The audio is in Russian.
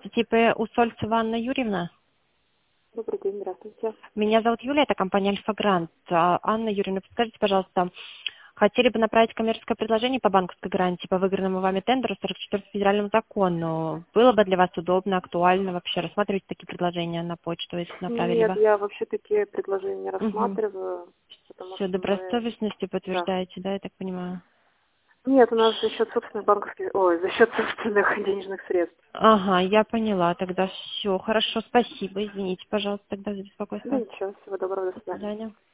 Здравствуйте, ИП Усольцева Анна Юрьевна. Добрый день, здравствуйте. Меня зовут Юлия, это компания Альфа-Грант. Анна Юрьевна, подскажите, пожалуйста, хотели бы направить коммерческое предложение по банковской гарантии по выигранному вами тендеру 44 федеральному закону. Было бы для вас удобно, актуально вообще рассматривать такие предложения на почту, если направили Нет, бы? я вообще такие предложения не Угу. рассматриваю, потому Все, что мы... добросовестностью Да. подтверждаете, да, я так понимаю? Нет, у нас за счет собственных банковских... Ой, за счет собственных денежных средств. Ага, я поняла, тогда все, хорошо, спасибо, извините, пожалуйста, тогда за Да беспокойство. ничего, всего доброго, до До свидания. свидания.